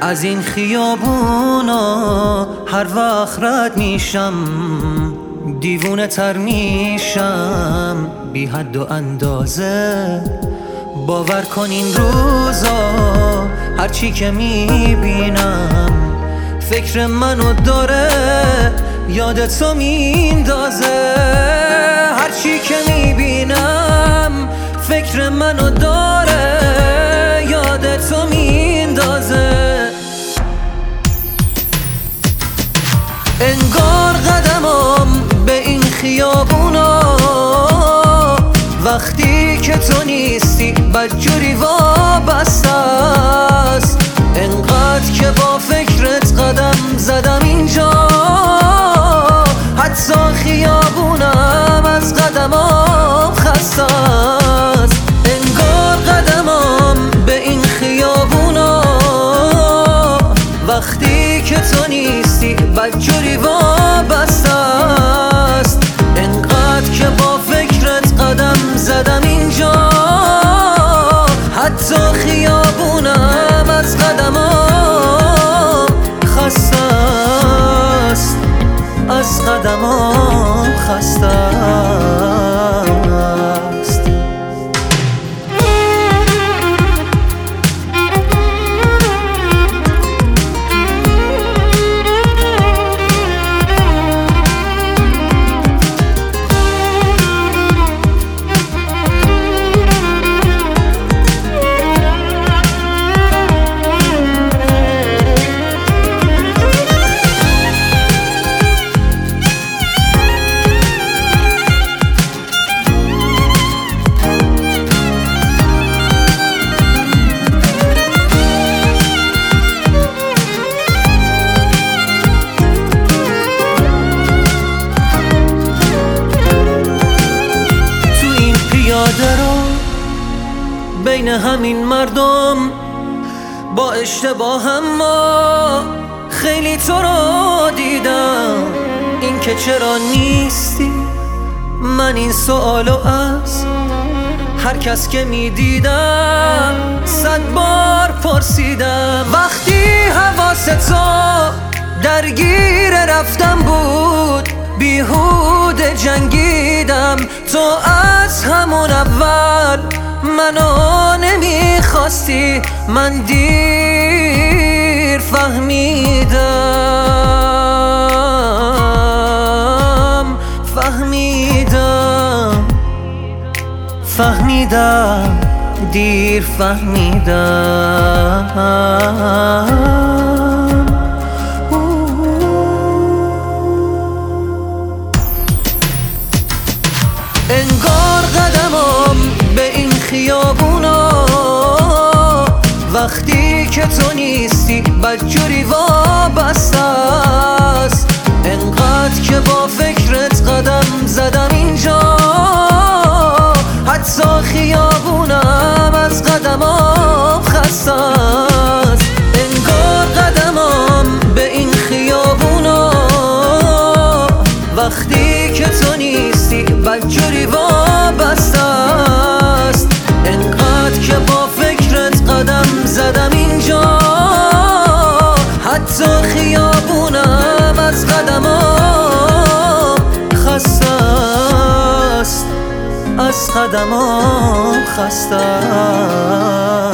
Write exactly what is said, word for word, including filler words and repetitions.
از این خیابونا هر وقت رد میشم دیوونه تر میشم بی حد و اندازه. باور کن این روزا هرچی که میبینم فکر منو داره یادتو میندازه. هرچی که میبینم فکر منو داره یادتو میندازه. انگار قدمم به این خیابونا وقتی که تو نیستی بدجوری وابسته است. انقدر که با فکرت قدم زدم اینجا حتی خیابونم از قدمام خسته است. انگار قدمم به این خیابونا وقتی که تو نیستی بدجوری وابسته است. انقدر که با فکرت قدم زدم اینجا حتی خیابونم از قدمام خسته است. از قدمام خسته است. بین همین مردم با اشتباهم ما خیلی تو رو دیدم. این که چرا نیستی من این سوالو از هر کس که میدیدم صد بار پرسیدم. وقتی حواس تو درگیر رفتم بود بیهوده جنگیدم. تو از همون اول منو نمیخواستی من دیر فهمیدم فهمیدم فهمیدم دیر فهمیدم. انگار قدمم به این خیابونا وقتی که تو نیستی بدجوری وابسته است. انقدر که با فکرت قدم زدم اینجا حتی خیابونم از قدمام خسته است. انگار قدمم به این خیابونا وقتی که تو نیستی بدجوری وابسته است. انقدر که با فکرت قدم زدم اینجا حتی خیابونم از قدمام خسته است. از قدمام خسته است.